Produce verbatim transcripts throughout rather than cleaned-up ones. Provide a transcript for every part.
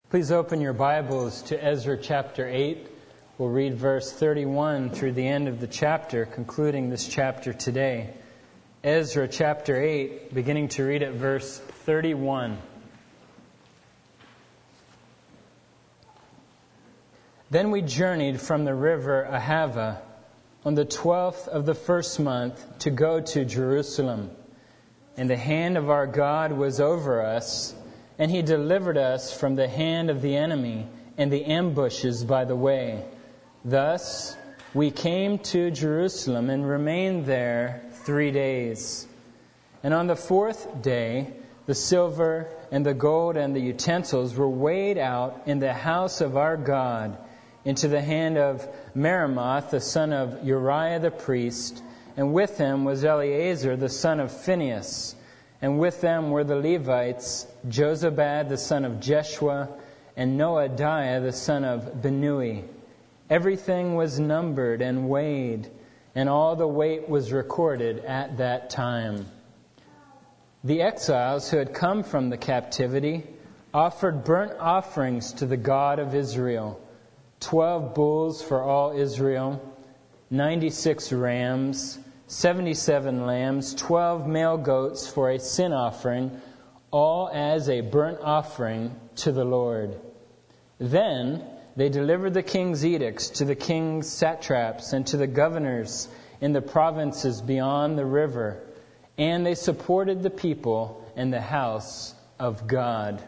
Please open your Bibles to Ezra chapter eight. We'll read verse thirty-one through the end of the chapter, concluding this chapter today. Ezra chapter eight, beginning to read at verse thirty-one. Then we journeyed from the river Ahava on the twelfth of the first month to go to Jerusalem. And the hand of our God was over us, and He delivered us from the hand of the enemy and the ambushes by the way. Thus we came to Jerusalem and remained there three days. And on the fourth day, the silver and the gold and the utensils were weighed out in the house of our God into the hand of Meremoth, the son of Uriah the priest, and with him was Eleazar, the son of Phinehas. And with them were the Levites, Jozabad, the son of Jeshua, and Noadiah, the son of Binnui. Everything was numbered and weighed, and all the weight was recorded at that time. The exiles who had come from the captivity offered burnt offerings to the God of Israel, twelve bulls for all Israel, ninety-six rams, seventy-seven lambs, twelve male goats for a sin offering, all as a burnt offering to the Lord. Then they delivered the king's edicts to the king's satraps and to the governors in the provinces beyond the river, and they supported the people in the house of God.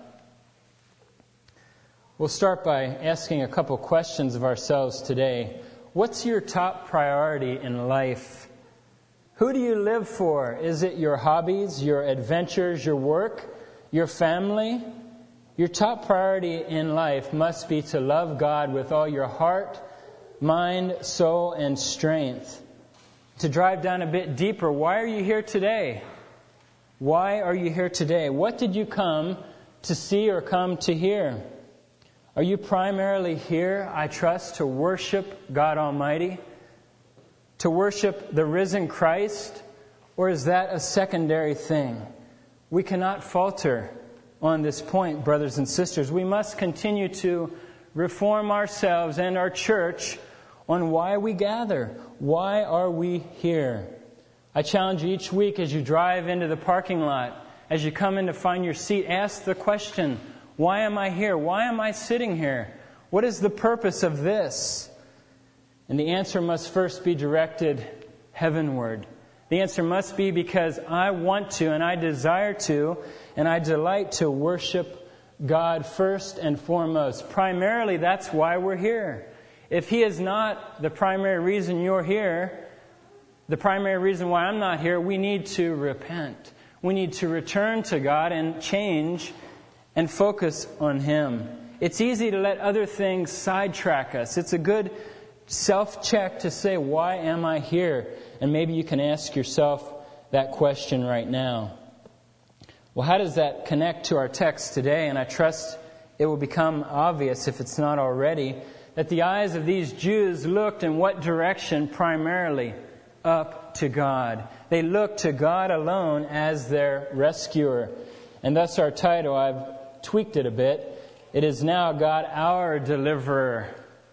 We'll start by asking a couple questions of ourselves today. What's your top priority in life? Who do you live for? Is it your hobbies, your adventures, your work, your family? Your top priority in life must be to love God with all your heart, mind, soul, and strength. To drive down a bit deeper, why are you here today? Why are you here today? What did you come to see or come to hear? Are you primarily here, I trust, to worship God Almighty? To worship the risen Christ? Or is that a secondary thing? We cannot falter on this point, brothers and sisters. We must continue to reform ourselves and our church on why we gather. Why are we here? I challenge you each week as you drive into the parking lot, as you come in to find your seat, ask the question, why am I here? Why am I sitting here? What is the purpose of this? And the answer must first be directed heavenward. The answer must be because I want to and I desire to and I delight to worship God first and foremost. Primarily, that's why we're here. If He is not the primary reason you're here, the primary reason why I'm not here, we need to repent. We need to return to God and change and focus on Him. It's easy to let other things sidetrack us. It's a good self-check to say, why am I here? And maybe you can ask yourself that question right now. Well, how does that connect to our text today? And I trust it will become obvious, if it's not already, that the eyes of these Jews looked in what direction primarily? Up to God. They looked to God alone as their rescuer. And thus our title, I've tweaked it a bit. It is now God our deliverer.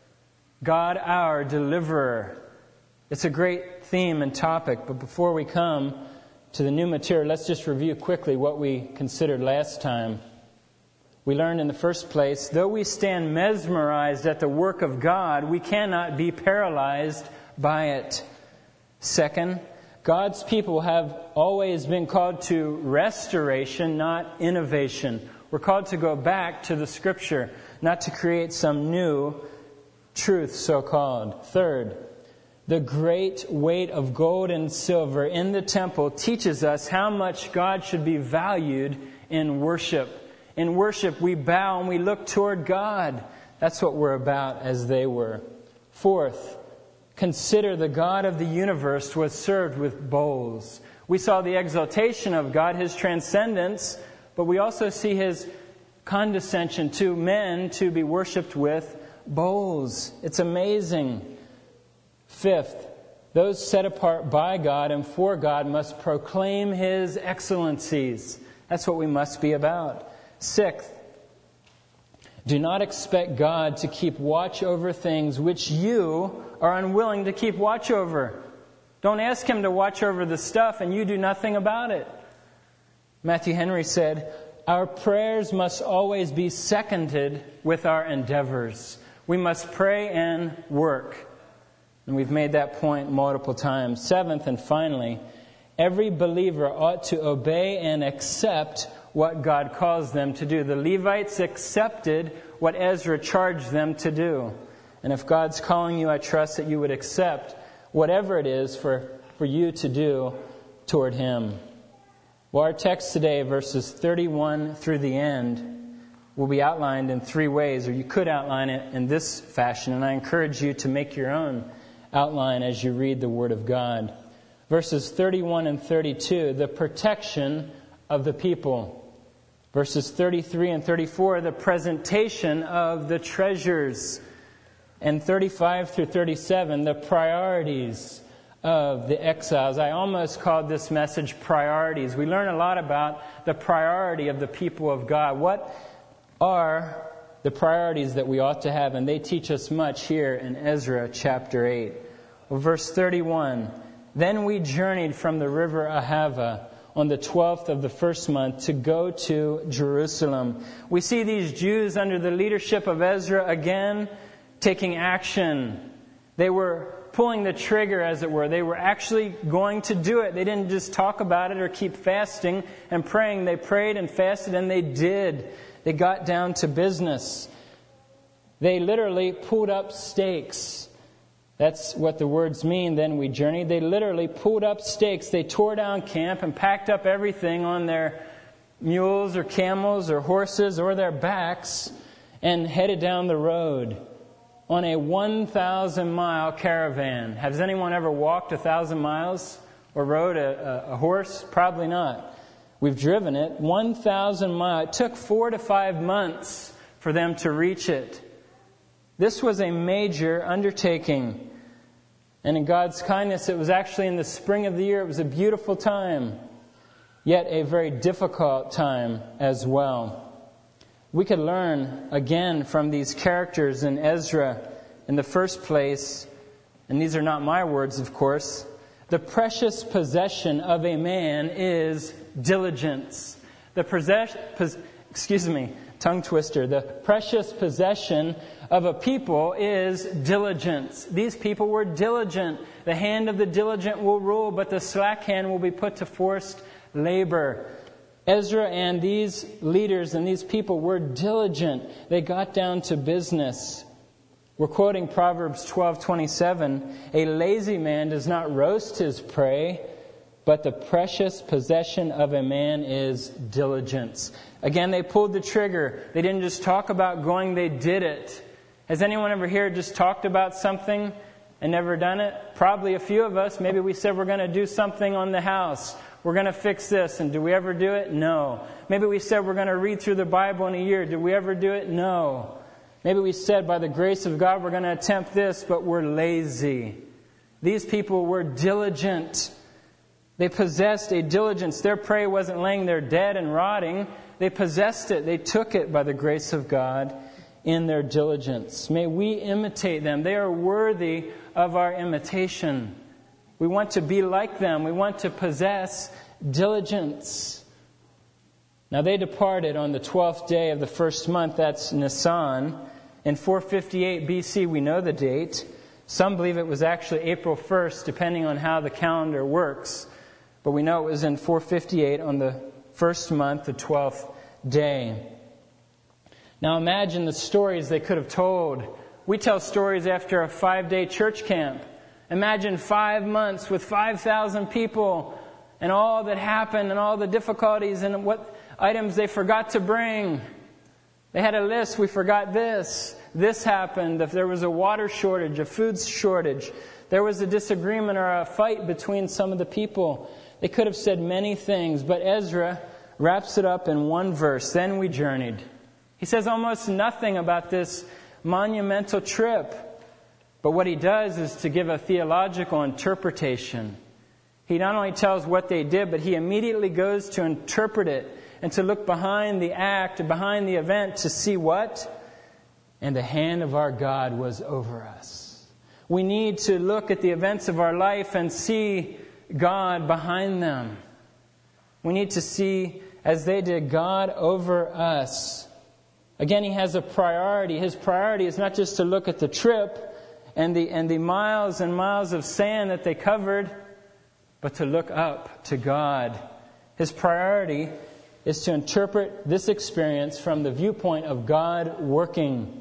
God our deliverer. It's a great theme and topic, but before we come to the new material, let's just review quickly what we considered last time. We learned in the first place, though we stand mesmerized at the work of God, we cannot be paralyzed by it. Second, God's people have always been called to restoration, not innovation. We're called to go back to the Scripture, not to create some new truth, so-called. Third, the great weight of gold and silver in the temple teaches us how much God should be valued in worship. In worship, we bow and we look toward God. That's what we're about as they were. Fourth, consider the God of the universe was served with bowls. We saw the exaltation of God, His transcendence, but we also see His condescension to men to be worshipped with bowls. It's amazing. Fifth, those set apart by God and for God must proclaim His excellencies. That's what we must be about. Sixth, Do not expect God to keep watch over things which you are unwilling to keep watch over. Don't ask Him to watch over the stuff and you do nothing about it. Matthew Henry said, our prayers must always be seconded with our endeavors. We must pray and work. And we've made that point multiple times. Seventh and finally, every believer ought to obey and accept what God calls them to do. The Levites accepted what Ezra charged them to do. And if God's calling you, I trust that you would accept whatever it is for, for you to do toward Him. Well, our text today, verses thirty-one through the end, will be outlined in three ways, or you could outline it in this fashion. And I encourage you to make your own outline as you read the Word of God. Verses thirty-one and thirty-two, the protection of the people. Verses thirty-three and thirty-four, the presentation of the treasures. And thirty-five through thirty-seven, the priorities of the exiles. I almost called this message Priorities. We learn a lot about the priority of the people of God. What are the priorities that we ought to have? And they teach us much here in Ezra chapter eight. Well, verse thirty-one, then we journeyed from the river Ahava on the twelfth of the first month to go to Jerusalem. We see these Jews under the leadership of Ezra again taking action. They were pulling the trigger, as it were. They were actually going to do it. They didn't just talk about it or keep fasting and praying. They prayed and fasted, and they did. They got down to business. They literally pulled up stakes. That's what the words mean, then we journeyed. They literally pulled up stakes. They tore down camp and packed up everything on their mules or camels or horses or their backs and headed down the road on a one thousand mile caravan. Has anyone ever walked a thousand miles or rode a, a, a horse? Probably not. We've driven it. one thousand miles. It took four to five months for them to reach it. This was a major undertaking. And in God's kindness, it was actually in the spring of the year. It was a beautiful time, yet a very difficult time as well. We could learn again from these characters in Ezra in the first place, and these are not my words, of course. The precious possession of a man is diligence. The possess, pos, excuse me, tongue twister. The precious possession of a people is diligence. These people were diligent. The hand of the diligent will rule, but the slack hand will be put to forced labor. Ezra and these leaders and these people were diligent. They got down to business. We're quoting Proverbs twelve twenty-seven. A lazy man does not roast his prey, but the precious possession of a man is diligence. Again, they pulled the trigger. They didn't just talk about going, they did it. Has anyone ever here just talked about something and never done it? Probably a few of us. Maybe we said we're going to do something on the house. We're going to fix this. And do we ever do it? No. Maybe we said we're going to read through the Bible in a year. Did we ever do it? No. Maybe we said by the grace of God we're going to attempt this, but we're lazy. These people were diligent. They possessed a diligence. Their prey wasn't laying there dead and rotting. They possessed it. They took it by the grace of God in their diligence. May we imitate them. They are worthy of our imitation. We want to be like them. We want to possess diligence. Now they departed on the twelfth day of the first month. That's Nisan. In four fifty-eight B C, we know the date. Some believe it was actually April first, depending on how the calendar works. But we know it was in four fifty-eight on the first month, the twelfth day. Now imagine the stories they could have told. We tell stories after a five-day church camp. Imagine five months with five thousand people and all that happened and all the difficulties and what items they forgot to bring. They had a list. We forgot this. This happened. If there was a water shortage, a food shortage, there was a disagreement or a fight between some of the people. They could have said many things, but Ezra wraps it up in one verse. Then we journeyed. He says almost nothing about this monumental trip. But what he does is to give a theological interpretation. He not only tells what they did, but he immediately goes to interpret it and to look behind the act, behind the event, to see what? and the hand of our God was over us. We need to look at the events of our life and see God behind them. We need to see, as they did, God over us. Again, He has a priority. His priority is not just to look at the trip and the and the miles and miles of sand that they covered, but to look up to God. His priority is to interpret this experience from the viewpoint of God working.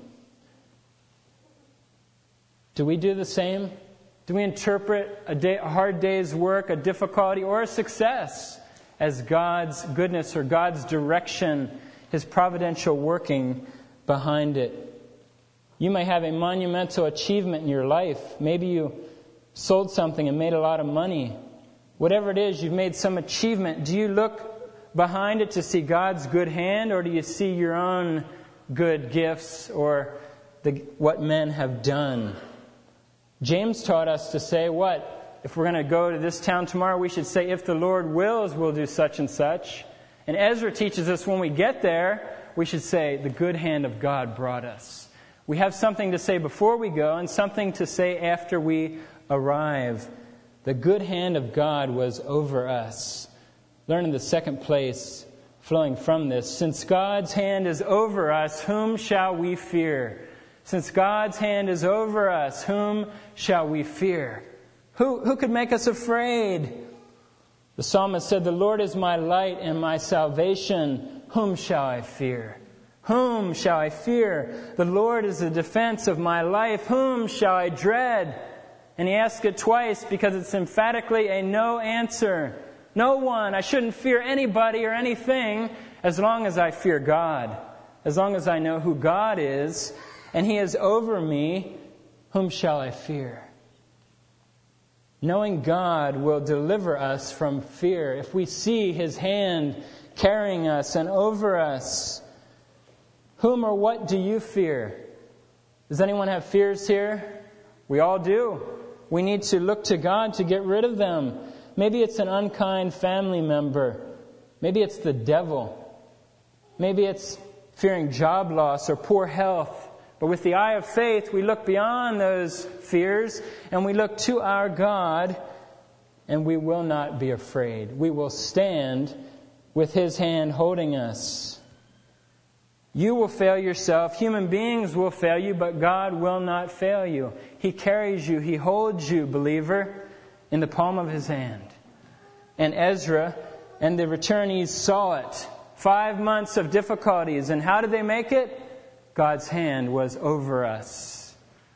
Do we do the same? Do we interpret a, day, a hard day's work, a difficulty, or a success as God's goodness or God's direction, His providential working behind it? You may have a monumental achievement in your life. Maybe you sold something and made a lot of money. Whatever it is, you've made some achievement. Do you look behind it to see God's good hand, or do you see your own good gifts or the, what men have done? James taught us to say what? If we're going to go to this town tomorrow, we should say, if the Lord wills, we'll do such and such. And Ezra teaches us when we get there, we should say, the good hand of God brought us. We have something to say before we go and something to say after we arrive. The good hand of God was over us. Learn in the second place, flowing from this, since God's hand is over us, whom shall we fear? Since God's hand is over us, whom shall we fear? Who, who could make us afraid? The psalmist said, the Lord is my light and my salvation. Whom shall I fear? Whom shall I fear? The Lord is the defense of my life. Whom shall I dread? And he asked it twice because it's emphatically a no answer. No one. I shouldn't fear anybody or anything as long as I fear God. As long as I know who God is and He is over me, whom shall I fear? Knowing God will deliver us from fear. If we see His hand carrying us and over us, whom or what do you fear? Does anyone have fears here? We all do. We need to look to God to get rid of them. Maybe it's an unkind family member. Maybe it's the devil. Maybe it's fearing job loss or poor health. But with the eye of faith, we look beyond those fears and we look to our God, and we will not be afraid. We will stand with His hand holding us. You will fail yourself. Human beings will fail you, but God will not fail you. He carries you. He holds you, believer, in the palm of His hand. And Ezra and the returnees saw it. Five months of difficulties. And how did they make it? God's hand was over us.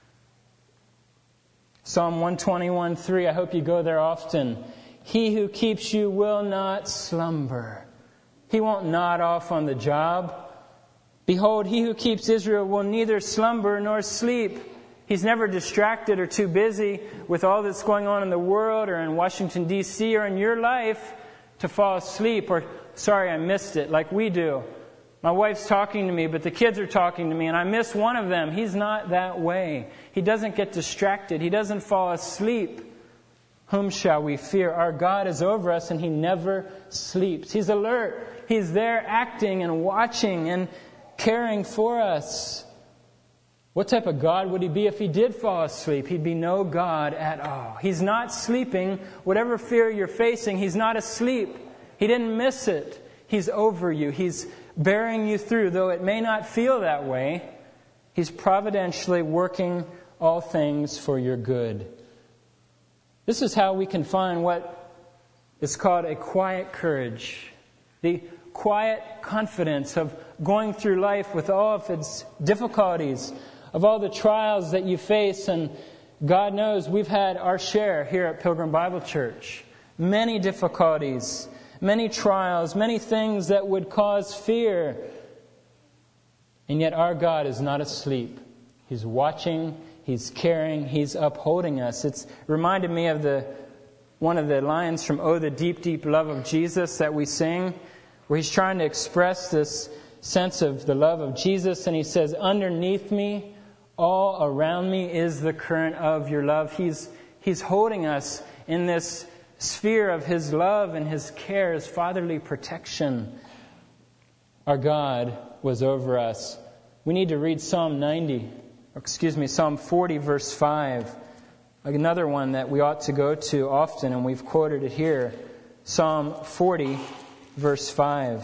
Psalm one twenty-one three, I hope you go there often. He who keeps you will not slumber. He won't nod off on the job. Behold, He who keeps Israel will neither slumber nor sleep. He's never distracted or too busy with all that's going on in the world or in Washington, D C or in your life to fall asleep or, sorry, I missed it, like we do. My wife's talking to me, but the kids are talking to me, and I miss one of them. He's not that way. He doesn't get distracted. He doesn't fall asleep. Whom shall we fear? Our God is over us, and He never sleeps. He's alert. He's there acting and watching and caring for us. What type of God would He be if He did fall asleep? He'd be no God at all. He's not sleeping. Whatever fear you're facing, He's not asleep. He didn't miss it. He's over you. He's bearing you through, though it may not feel that way. He's providentially working all things for your good. This is how we can find what is called a quiet courage. The quiet confidence of going through life with all of its difficulties, of all the trials that you face. And God knows we've had our share here at Pilgrim Bible Church. Many difficulties, many trials, many things that would cause fear. And yet our God is not asleep. He's watching, He's caring, He's upholding us. It's reminded me of the one of the lines from Oh, the Deep, Deep Love of Jesus that we sing, where He's trying to express this sense of the love of Jesus. And He says, underneath me, all around me is the current of your love. He's, he's holding us in this sphere of His love and His care, His fatherly protection. Our God was over us. we need to read Psalm ninety, or excuse me, Psalm forty, verse five. Another one that we ought to go to often, and we've quoted it here. Psalm forty, verse five.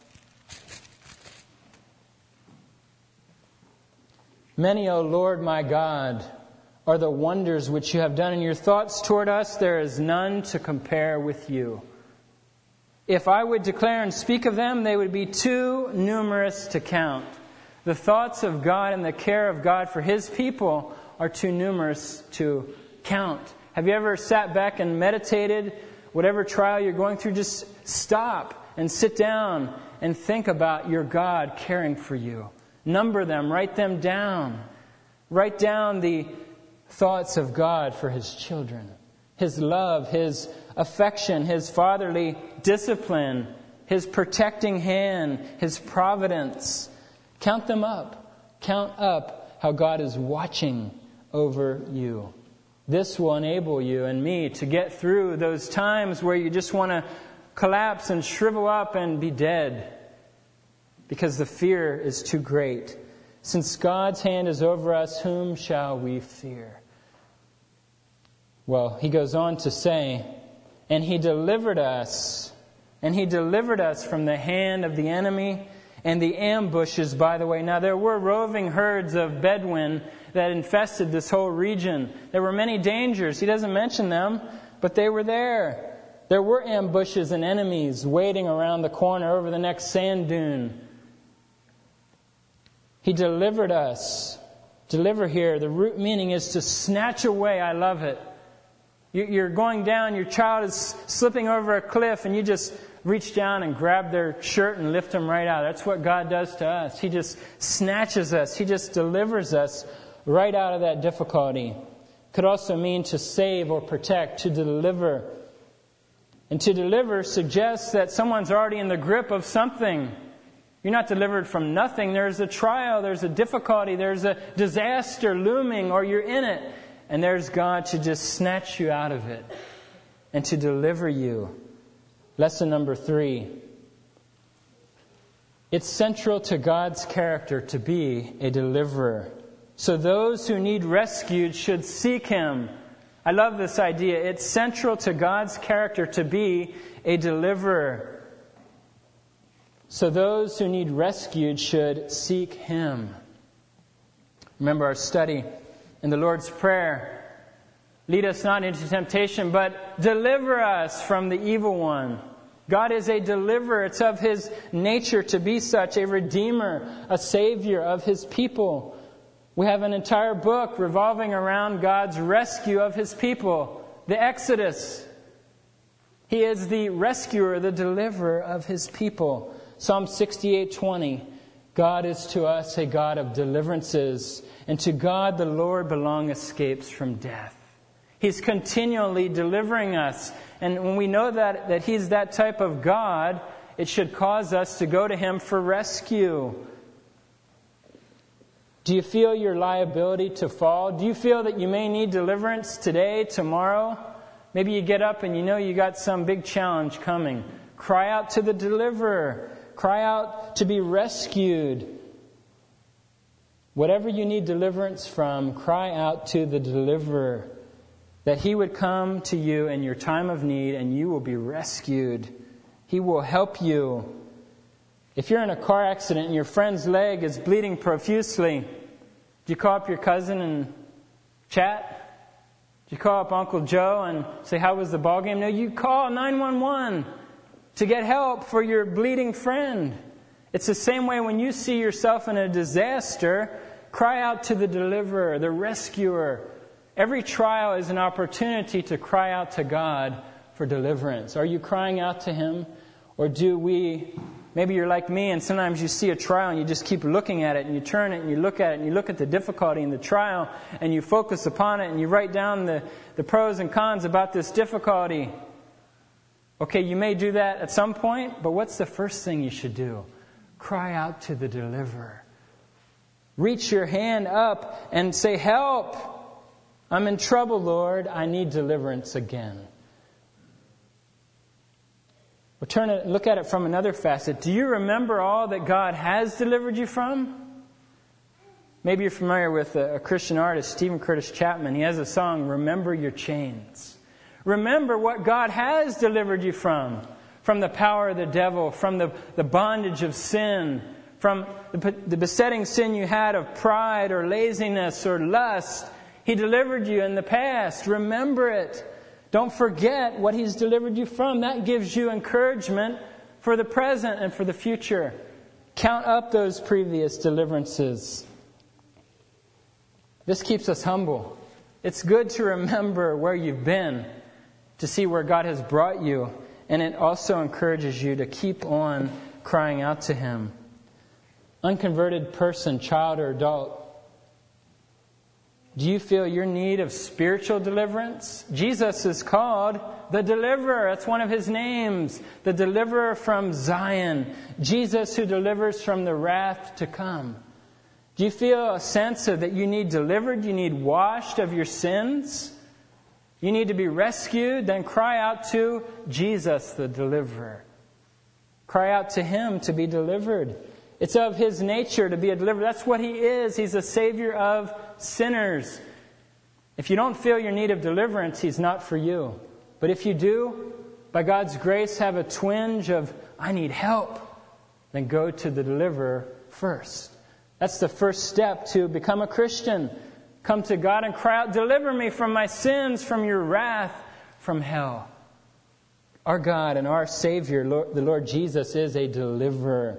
Many, O Lord my God, are the wonders which you have done in your thoughts toward us. There is none to compare with you. If I would declare and speak of them, they would be too numerous to count. The thoughts of God and the care of God for His people are too numerous to count. Have you ever sat back and meditated? Whatever trial you're going through, just stop and sit down and think about your God caring for you. Number them, write them down. Write down the thoughts of God for His children. His love, His affection, His fatherly discipline, His protecting hand, His providence. Count them up. Count up how God is watching over you. This will enable you and me to get through those times where you just want to collapse and shrivel up and be dead because the fear is too great. Since God's hand is over us, whom shall we fear? Well, he goes on to say, and He delivered us, and He delivered us from the hand of the enemy and the ambushes, by the way. Now, there were roving herds of Bedouin that infested this whole region. There were many dangers. He doesn't mention them, but they were there. There were ambushes and enemies waiting around the corner over the next sand dune. He delivered us. Deliver here, the root meaning is to snatch away. I love it. You're going down, your child is slipping over a cliff, and you just reach down and grab their shirt and lift them right out. That's what God does to us. He just snatches us. He just delivers us right out of that difficulty. Could also mean to save or protect, to deliver. And to deliver suggests that someone's already in the grip of something. You're not delivered from nothing. There's a trial, there's a difficulty, there's a disaster looming, or you're in it. And there's God to just snatch you out of it and to deliver you. Lesson number three. It's central to God's character to be a deliverer. So those who need rescued should seek Him. I love this idea. It's central to God's character to be a deliverer. So those who need rescued should seek Him. Remember our study in the Lord's Prayer. Lead us not into temptation, but deliver us from the evil one. God is a deliverer. It's of His nature to be such, a redeemer, a savior of His people. We have an entire book revolving around God's rescue of His people, the Exodus. He is the rescuer, the deliverer of His people. Psalm sixty-eight twenty. God is to us a God of deliverances, and to God the Lord belong escapes from death. He's continually delivering us. And when we know that, that He's that type of God, it should cause us to go to Him for rescue. Do you feel your liability to fall? Do you feel that you may need deliverance today, tomorrow? Maybe you get up and you know you got some big challenge coming. Cry out to the deliverer. Cry out to be rescued. Whatever you need deliverance from, cry out to the deliverer. That He would come to you in your time of need and you will be rescued. He will help you. If you're in a car accident and your friend's leg is bleeding profusely, do you call up your cousin and chat? Do you call up Uncle Joe and say, how was the ball game? No, you call nine one one to get help for your bleeding friend. It's the same way when you see yourself in a disaster, cry out to the deliverer, the rescuer. Every trial is an opportunity to cry out to God for deliverance. Are you crying out to Him? Or do we, maybe you're like me and sometimes you see a trial and you just keep looking at it and you turn it and you look at it and you look at the difficulty in the trial and you focus upon it and you write down the, the pros and cons about this difficulty. Okay, you may do that at some point, but what's the first thing you should do? Cry out to the deliverer. Reach your hand up and say, help! I'm in trouble, Lord. I need deliverance again. We'll turn it, look at it from another facet. Do you remember all that God has delivered you from? Maybe you're familiar with a, a Christian artist, Stephen Curtis Chapman. He has a song, Remember Your Chains. Remember what God has delivered you from. From the power of the devil, from the, the bondage of sin, from the, the besetting sin you had of pride or laziness or lust. He delivered you in the past. Remember it. Don't forget what He's delivered you from. That gives you encouragement for the present and for the future. Count up those previous deliverances. This keeps us humble. It's good to remember where you've been, to see where God has brought you, and it also encourages you to keep on crying out to Him. Unconverted person, child or adult, do you feel your need of spiritual deliverance? Jesus is called the Deliverer. That's one of His names. The Deliverer from Zion. Jesus who delivers from the wrath to come. Do you feel a sense of that you need delivered? You need washed of your sins? You need to be rescued? Then cry out to Jesus, the Deliverer. Cry out to Him to be delivered. It's of His nature to be a deliverer. That's what He is. He's a Savior of sinners. If you don't feel your need of deliverance, He's not for you. But if you do, by God's grace, have a twinge of, I need help, then go to the Deliverer first. That's the first step to become a Christian. Come to God and cry out, deliver me from my sins, from your wrath, from hell. Our God and our Savior, Lord, the Lord Jesus, is a deliverer.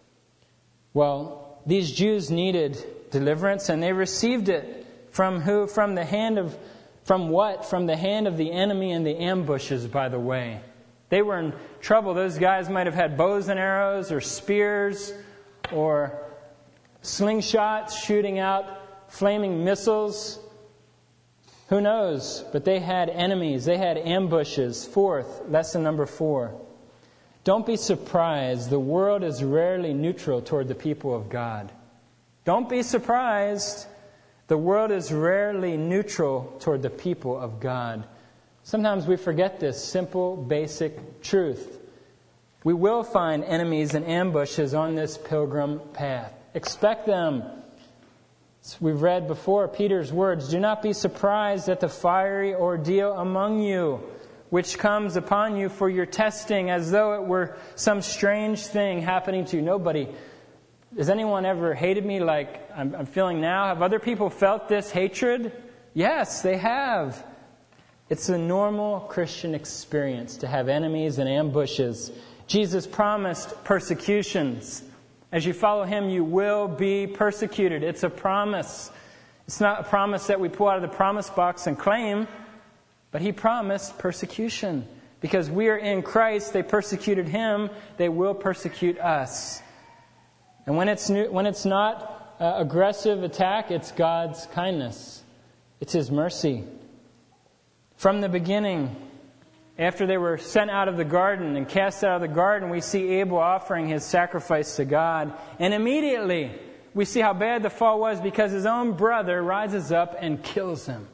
Well, these Jews needed deliverance, and they received it. From who? From the hand of, from what? From the hand of the enemy and the ambushes, by the way. They were in trouble. Those guys might have had bows and arrows or spears or slingshots shooting out flaming missiles. Who knows? But they had enemies. They had ambushes. Fourth, lesson number four. Don't be surprised. The world is rarely neutral toward the people of God. Don't be surprised. The world is rarely neutral toward the people of God. Sometimes we forget this simple, basic truth. We will find enemies and ambushes on this pilgrim path. Expect them. As we've read before, Peter's words, do not be surprised at the fiery ordeal among you, which comes upon you for your testing, as though it were some strange thing happening to you. Nobody. Has anyone ever hated me like I'm, I'm feeling now? Have other people felt this hatred? Yes, they have. It's a normal Christian experience to have enemies and ambushes. Jesus promised persecutions. As you follow Him, you will be persecuted. It's a promise. It's not a promise that we pull out of the promise box and claim, but He promised persecution. Because we are in Christ, they persecuted Him, they will persecute us. And when it's new, when it's not uh, aggressive attack, it's God's kindness. It's His mercy. From the beginning, after they were sent out of the garden and cast out of the garden, we see Abel offering his sacrifice to God. And immediately, we see how bad the fall was because his own brother rises up and kills him.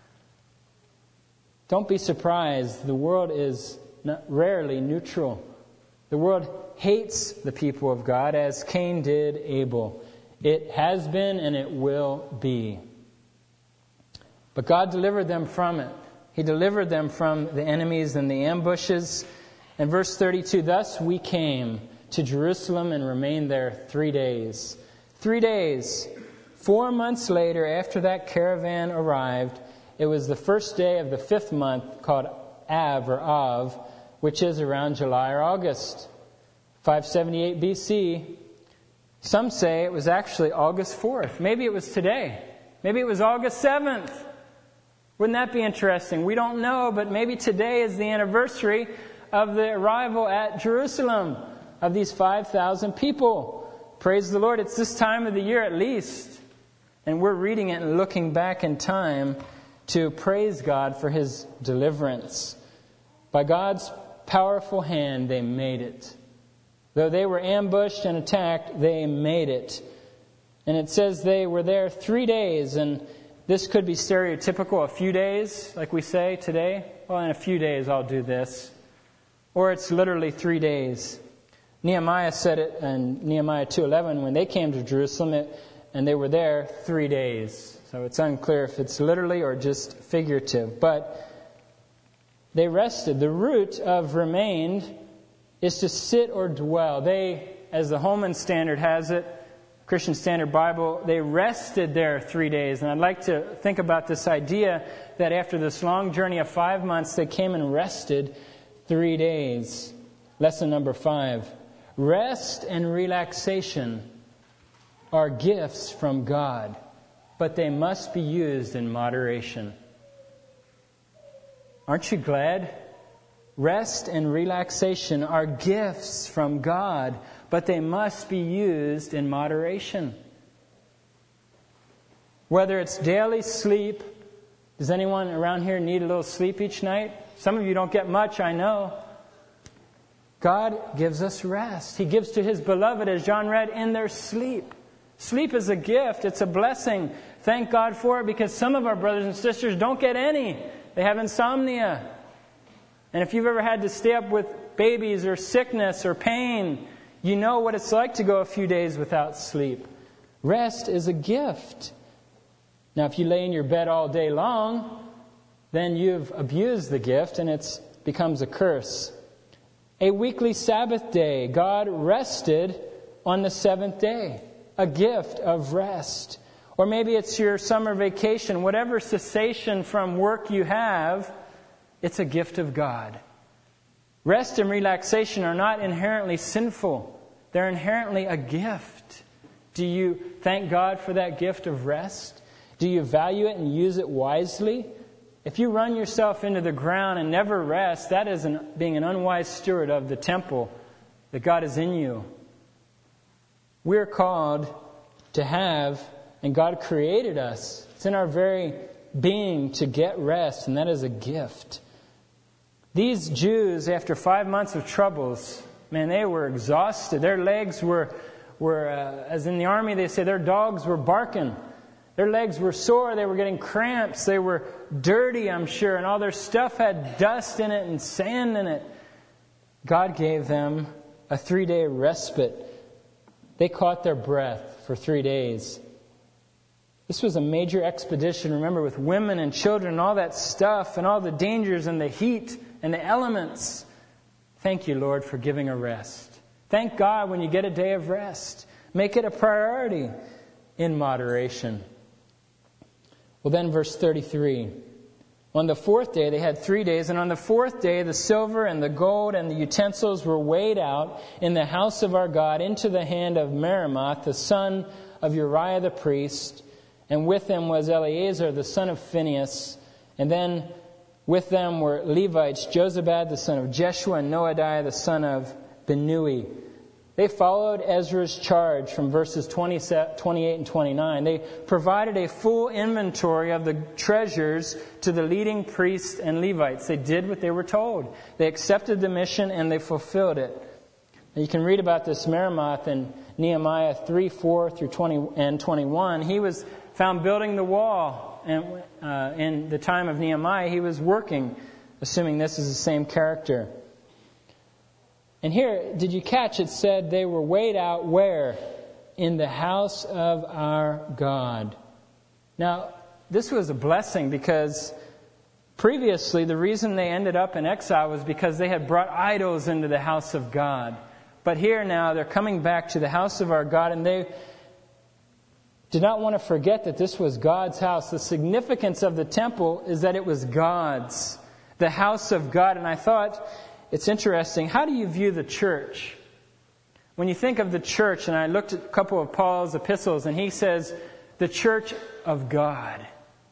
Don't be surprised. The world is not, rarely neutral. The world hates the people of God as Cain did Abel. It has been and it will be. But God delivered them from it. He delivered them from the enemies and the ambushes. In verse thirty-two, thus we came to Jerusalem and remained there three days. Three days. Four months later, after that caravan arrived, it was the first day of the fifth month called Av or Av, which is around July or August. five seventy-eight B C. Some say it was actually August fourth. Maybe it was today. Maybe it was August seventh. Wouldn't that be interesting? We don't know, but maybe today is the anniversary of the arrival at Jerusalem of these five thousand people. Praise the Lord. It's this time of the year at least. And we're reading it and looking back in time to praise God for His deliverance. By God's powerful hand, they made it. Though they were ambushed and attacked, they made it. And it says they were there three days, and this could be stereotypical, a few days, like we say today. Well, in a few days I'll do this. Or it's literally three days. Nehemiah said it in Nehemiah two eleven, when they came to Jerusalem, it, and they were there three days. So it's unclear if it's literally or just figurative. But they rested. The root of remained is to sit or dwell. They, as the Holman Standard has it, Christian Standard Bible, they rested there three days. And I'd like to think about this idea that after this long journey of five months, they came and rested three days. Lesson number five. Rest and relaxation are gifts from God, but they must be used in moderation. Aren't you glad? Rest and relaxation are gifts from God, but they must be used in moderation. Whether it's daily sleep, does anyone around here need a little sleep each night? Some of you don't get much, I know. God gives us rest. He gives to His beloved, as John read, in their sleep. Sleep is a gift. It's a blessing. Thank God for it, because some of our brothers and sisters don't get any. They have insomnia. And if you've ever had to stay up with babies or sickness or pain, you know what it's like to go a few days without sleep. Rest is a gift. Now, if you lay in your bed all day long, then you've abused the gift and it becomes a curse. A weekly Sabbath day. God rested on the seventh day. A gift of rest. Or maybe it's your summer vacation. Whatever cessation from work you have, it's a gift of God. Rest and relaxation are not inherently sinful. They're inherently a gift. Do you thank God for that gift of rest? Do you value it and use it wisely? If you run yourself into the ground and never rest, that is an, being an unwise steward of the temple that God is in you. We're called to have, and God created us. It's in our very being to get rest, and that is a gift. These Jews, after five months of troubles, man, they were exhausted. Their legs were, were uh, as in the army they say, their dogs were barking. Their legs were sore. They were getting cramps. They were dirty, I'm sure, and all their stuff had dust in it and sand in it. God gave them a three-day respite. They caught their breath for three days. This was a major expedition, remember, with women and children and all that stuff and all the dangers and the heat and the elements. Thank you, Lord, for giving a rest. Thank God when you get a day of rest. Make it a priority in moderation. Well, then verse thirty-three. On the fourth day, they had three days, and on the fourth day, the silver and the gold and the utensils were weighed out in the house of our God into the hand of Meremoth, the son of Uriah the priest, and with them was Eleazar, the son of Phinehas, and then with them were Levites, Jozabad, the son of Jeshua, and Noadiah, the son of Binnui. They followed Ezra's charge from verses twenty-eight and twenty-nine. They provided a full inventory of the treasures to the leading priests and Levites. They did what they were told. They accepted the mission and they fulfilled it. And you can read about this Meremoth in Nehemiah three, four through twenty and twenty-one. He was found building the wall. And uh, in the time of Nehemiah, he was working, assuming this is the same character. And here, did you catch it said they were weighed out where? In the house of our God. Now, this was a blessing because previously the reason they ended up in exile was because they had brought idols into the house of God. But here now they're coming back to the house of our God, and they did not want to forget that this was God's house. The significance of the temple is that it was God's, the house of God. And I thought, it's interesting. How do you view the church? When you think of the church, and I looked at a couple of Paul's epistles, and he says, the church of God.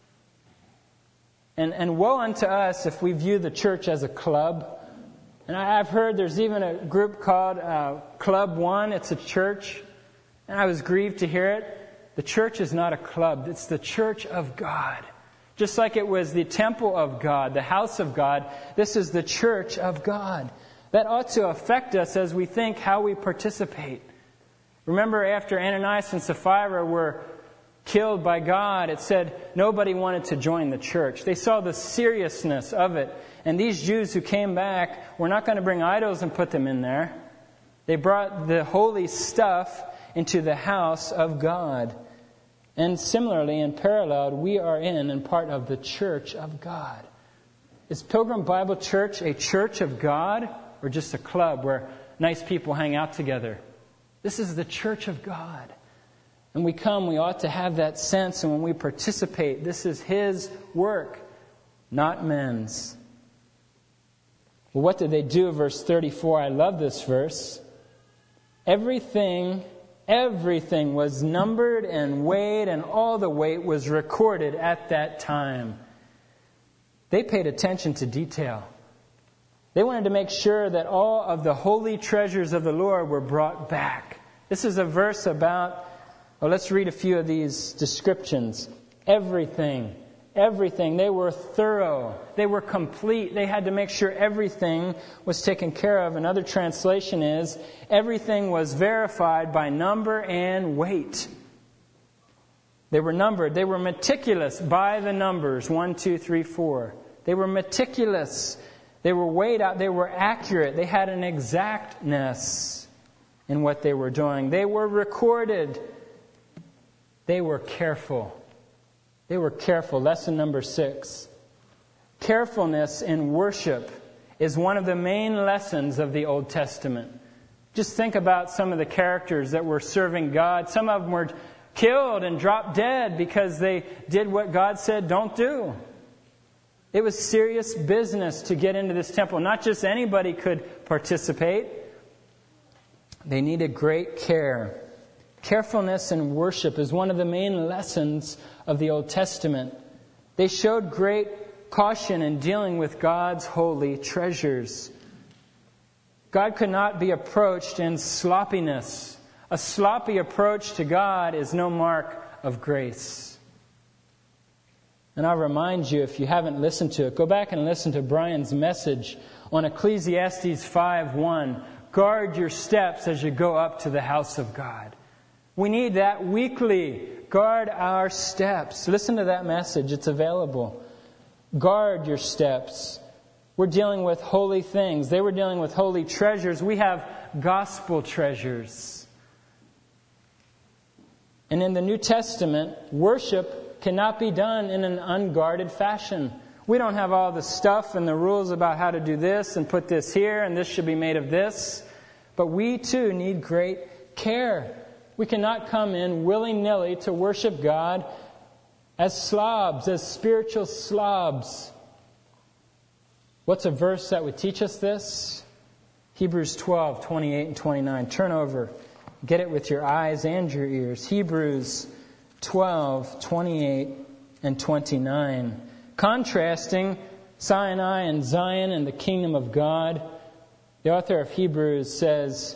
And, and woe unto us if we view the church as a club. And I, I've heard there's even a group called uh, Club One. It's a church. And I was grieved to hear it. The church is not a club. It's the church of God. Just like it was the temple of God, the house of God, this is the church of God. That ought to affect us as we think how we participate. Remember, after Ananias and Sapphira were killed by God, it said nobody wanted to join the church. They saw the seriousness of it. And these Jews who came back were not going to bring idols and put them in there. They brought the holy stuff into the house of God. And similarly, in parallel, we are in and part of the church of God. Is Pilgrim Bible Church a church of God or just a club where nice people hang out together? This is the church of God. And we come, we ought to have that sense, and when we participate, this is His work, not men's. Well, what did they do? Verse thirty-four, I love this verse. Everything, everything was numbered and weighed, and all the weight was recorded at that time. They paid attention to detail. They wanted to make sure that all of the holy treasures of the Lord were brought back. This is a verse about, well, let's read a few of these descriptions. Everything, everything. They were thorough. They were complete. They had to make sure everything was taken care of. Another translation is, everything was verified by number and weight. They were numbered. They were meticulous by the numbers. One, two, three, four. They were meticulous. They were weighed out. They were accurate. They had an exactness in what they were doing. They were recorded. They were careful. They were careful. Lesson number six. Carefulness in worship is one of the main lessons of the Old Testament. Just think about some of the characters that were serving God. Some of them were killed and dropped dead because they did what God said don't do. It was serious business to get into this temple. Not just anybody could participate. They needed great care. Carefulness in worship is one of the main lessons of the Old Testament. They showed great caution in dealing with God's holy treasures. God could not be approached in sloppiness. A sloppy approach to God is no mark of grace. And I'll remind you, if you haven't listened to it, go back and listen to Brian's message on Ecclesiastes five one. Guard your steps as you go up to the house of God. We need that weekly. Guard our steps. Listen to that message. It's available. Guard your steps. We're dealing with holy things. They were dealing with holy treasures. We have gospel treasures. And in the New Testament, worship cannot be done in an unguarded fashion. We don't have all the stuff and the rules about how to do this and put this here and this should be made of this. But we too need great care. We cannot come in willy-nilly to worship God as slobs, as spiritual slobs. What's a verse that would teach us this? Hebrews twelve, twenty-eight and twenty-nine. Turn over. Get it with your eyes and your ears. Hebrews twelve, twenty-eight and twenty-nine. Contrasting Sinai and Zion and the kingdom of God, the author of Hebrews says,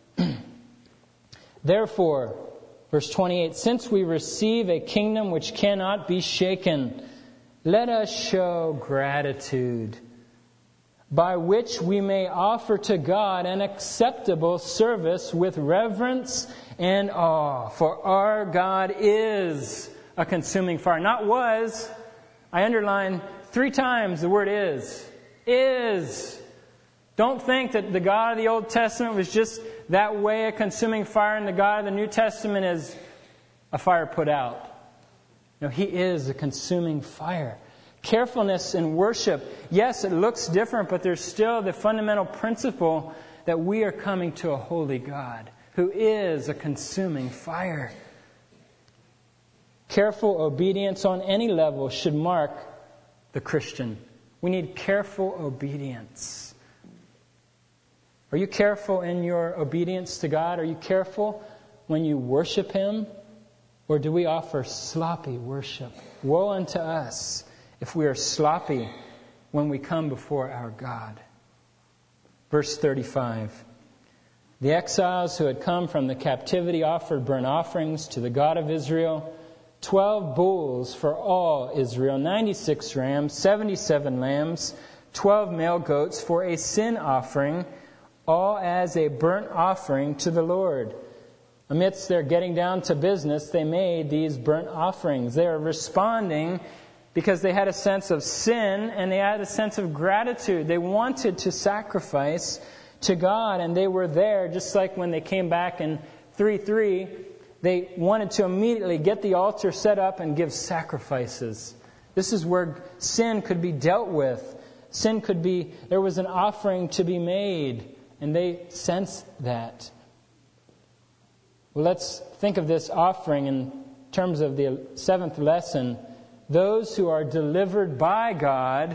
therefore, verse twenty-eight, since we receive a kingdom which cannot be shaken, let us show gratitude, by which we may offer to God an acceptable service with reverence and awe. For our God is a consuming fire. Not was. I underline three times the word is. Is. Don't think that the God of the Old Testament was just that way, a consuming fire, and the God of the New Testament is a fire put out. No, He is a consuming fire. Carefulness in worship. Yes, it looks different, but there's still the fundamental principle that we are coming to a holy God who is a consuming fire. Careful obedience on any level should mark the Christian. We need careful obedience. Are you careful in your obedience to God? Are you careful when you worship Him? Or do we offer sloppy worship? Woe unto us if we are sloppy when we come before our God. Verse thirty-five. The exiles who had come from the captivity offered burnt offerings to the God of Israel. Twelve bulls for all Israel, ninety-six rams, seventy-seven lambs, twelve male goats for a sin offering, all as a burnt offering to the Lord. Amidst their getting down to business, they made these burnt offerings. They are responding because they had a sense of sin and they had a sense of gratitude. They wanted to sacrifice to God, and they were there, just like when they came back in three three, they wanted to immediately get the altar set up and give sacrifices. This is where sin could be dealt with. Sin could be, there was an offering to be made, and they sensed that. Well, let's think of this offering in terms of the seventh lesson. Those who are delivered by God,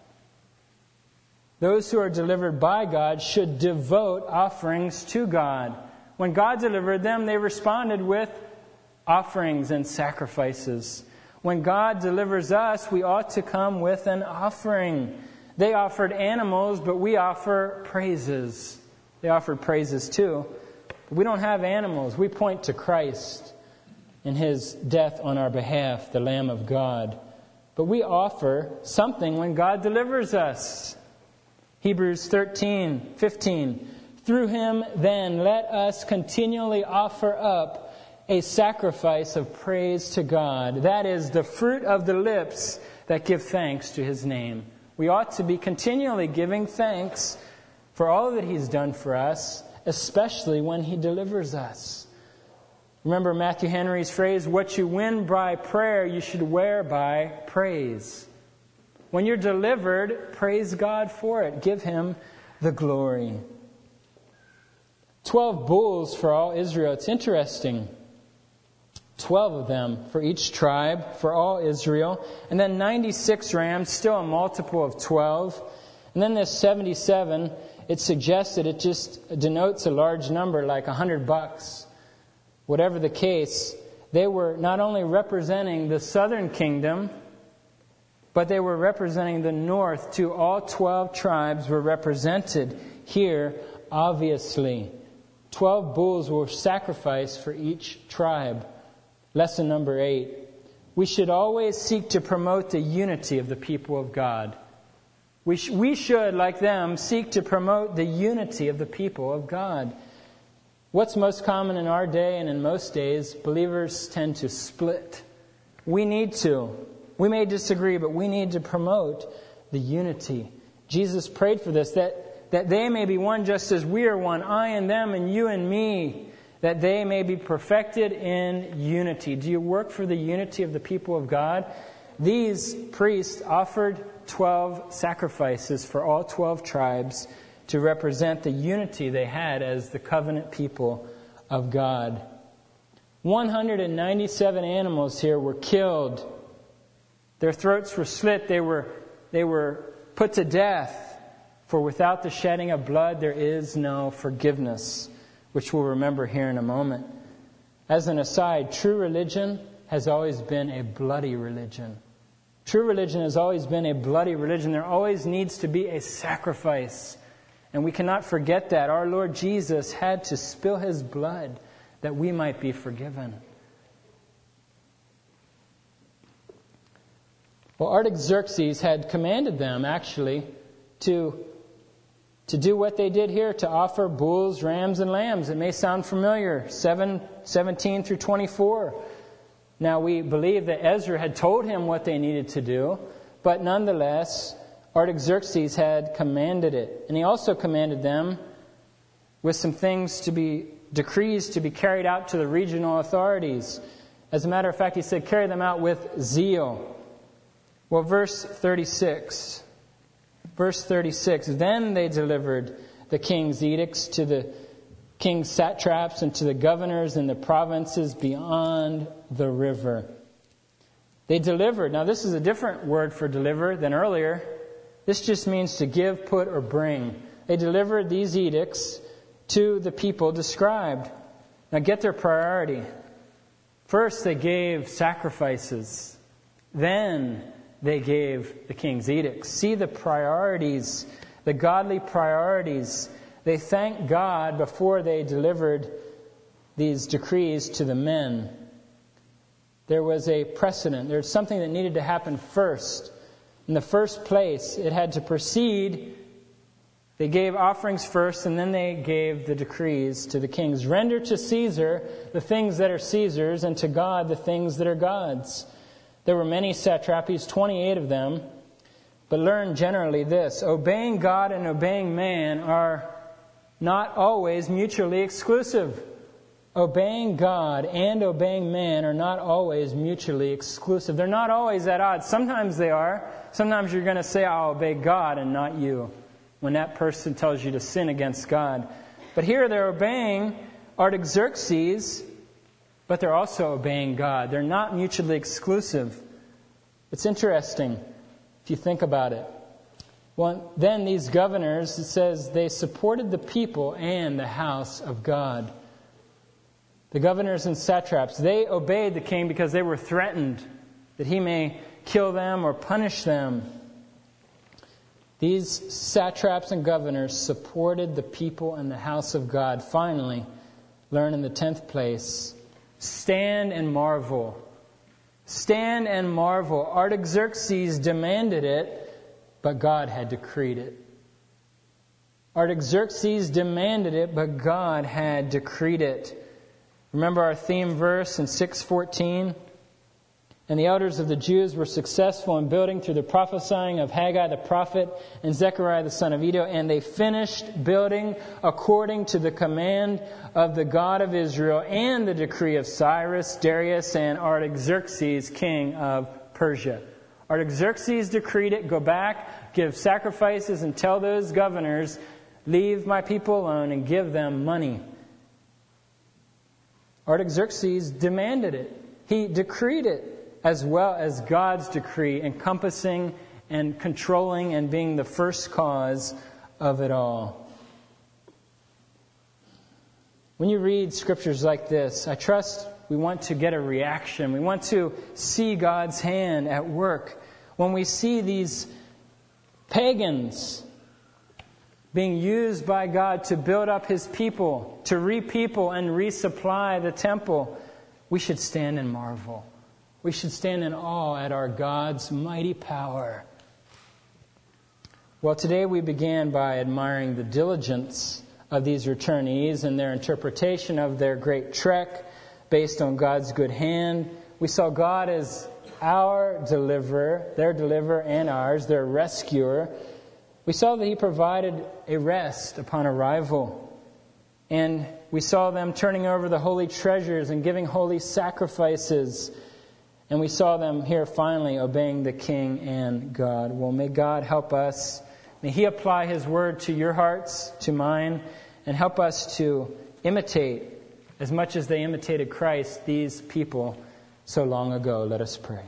those who are delivered by God should devote offerings to God. When God delivered them, they responded with offerings and sacrifices. When God delivers us, we ought to come with an offering. They offered animals, but we offer praises. They offered praises too. But we don't have animals. We point to Christ and His death on our behalf, the Lamb of God. But we offer something when God delivers us. Hebrews thirteen fifteen. Through Him, then, let us continually offer up a sacrifice of praise to God. That is the fruit of the lips that give thanks to His name. We ought to be continually giving thanks for all that He's done for us, especially when He delivers us. Remember Matthew Henry's phrase, what you win by prayer, you should wear by praise. When you're delivered, praise God for it. Give Him the glory. Twelve bulls for all Israel. It's interesting. Twelve of them for each tribe, for all Israel. And then ninety-six rams, still a multiple of twelve. And then this seventy-seven, it suggests that it just denotes a large number, like a hundred bucks. Whatever the case, they were not only representing the southern kingdom, but they were representing the north too. All twelve tribes were represented here, obviously. Twelve bulls were sacrificed for each tribe. Lesson number eight. We should always seek to promote the unity of the people of God. We, sh- we should, like them, seek to promote the unity of the people of God. What's most common in our day and in most days, believers tend to split. We need to. We may disagree, but we need to promote the unity. Jesus prayed for this, that, that they may be one just as we are one, I and them and you and me, that they may be perfected in unity. Do you work for the unity of the people of God? These priests offered twelve sacrifices for all twelve tribes to represent the unity they had as the covenant people of God. one hundred ninety-seven animals here were killed. Their throats were slit. They were, they were put to death. For without the shedding of blood, there is no forgiveness, which we'll remember here in a moment. As an aside, true religion has always been a bloody religion. True religion has always been a bloody religion. There always needs to be a sacrifice. And we cannot forget that. Our Lord Jesus had to spill His blood that we might be forgiven. Well, Artaxerxes had commanded them, actually, to, to do what they did here, to offer bulls, rams, and lambs. It may sound familiar, seven, seventeen through twenty-four. Now, we believe that Ezra had told him what they needed to do, but nonetheless, Artaxerxes had commanded it. And he also commanded them with some things to be, decrees to be carried out to the regional authorities. As a matter of fact, he said, carry them out with zeal. Well, verse thirty-six. Verse thirty-six. Then they delivered the king's edicts to the king's satraps and to the governors in the provinces beyond the river. They delivered. Now, this is a different word for deliver than earlier. This just means to give, put, or bring. They delivered these edicts to the people described. Now, get their priority. First, they gave sacrifices. Then they gave the king's edicts. See the priorities, the godly priorities. They thanked God before they delivered these decrees to the men. There was a precedent. There was something that needed to happen first. In the first place, it had to proceed. They gave offerings first, and then they gave the decrees to the kings. Render to Caesar the things that are Caesar's, and to God the things that are God's. There were many satrapies, twenty-eight of them. But learn generally this: obeying God and obeying man are not always mutually exclusive. obeying God and obeying man are not always mutually exclusive. They're not always at odds. Sometimes they are. Sometimes you're going to say, I'll obey God and not you, when that person tells you to sin against God. But here they're obeying Artaxerxes, but they're also obeying God. They're not mutually exclusive. It's interesting if you think about it. Well, then these governors, it says, they supported the people and the house of God. The governors and satraps, they obeyed the king because they were threatened that he may kill them or punish them. These satraps and governors supported the people and the house of God. Finally, learn in the tenth place, stand and marvel. Stand and marvel. Artaxerxes demanded it, but God had decreed it. Artaxerxes demanded it, but God had decreed it. Remember our theme verse in six fourteen? And the elders of the Jews were successful in building through the prophesying of Haggai the prophet and Zechariah the son of Iddo, and they finished building according to the command of the God of Israel and the decree of Cyrus, Darius, and Artaxerxes, king of Persia. Artaxerxes decreed it, go back, give sacrifices, and tell those governors, leave my people alone and give them money. Artaxerxes demanded it. He decreed it, as well as God's decree, encompassing and controlling and being the first cause of it all. When you read scriptures like this, I trust we want to get a reaction. We want to see God's hand at work. When we see these pagans being used by God to build up His people, to re-people and resupply the temple, we should stand and marvel. We should stand in awe at our God's mighty power. Well, today we began by admiring the diligence of these returnees and their interpretation of their great trek based on God's good hand. We saw God as our deliverer, their deliverer and ours, their rescuer. We saw that He provided a rest upon arrival. And we saw them turning over the holy treasures and giving holy sacrifices. And we saw them here finally obeying the King and God. Well, may God help us. May He apply His word to your hearts, to mine, and help us to imitate, as much as they imitated Christ, these people so long ago. Let us pray.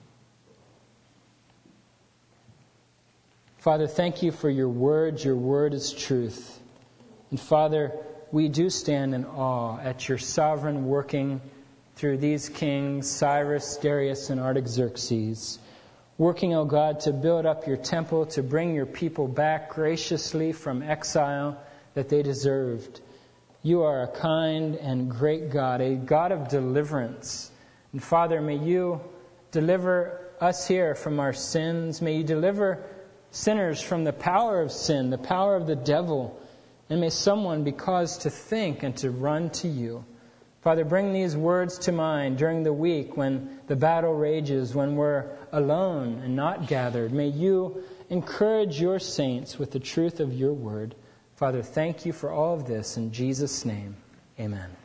Father, thank You for Your word. Your word is truth. And Father, we do stand in awe at Your sovereign working through these kings, Cyrus, Darius, and Artaxerxes, working, O God, to build up Your temple, to bring Your people back graciously from exile that they deserved. You are a kind and great God, a God of deliverance. And Father, may You deliver us here from our sins. May You deliver sinners from the power of sin, the power of the devil. And may someone be caused to think and to run to You. Father, bring these words to mind during the week when the battle rages, when we're alone and not gathered. May You encourage Your saints with the truth of Your word. Father, thank You for all of this. In Jesus' name, amen.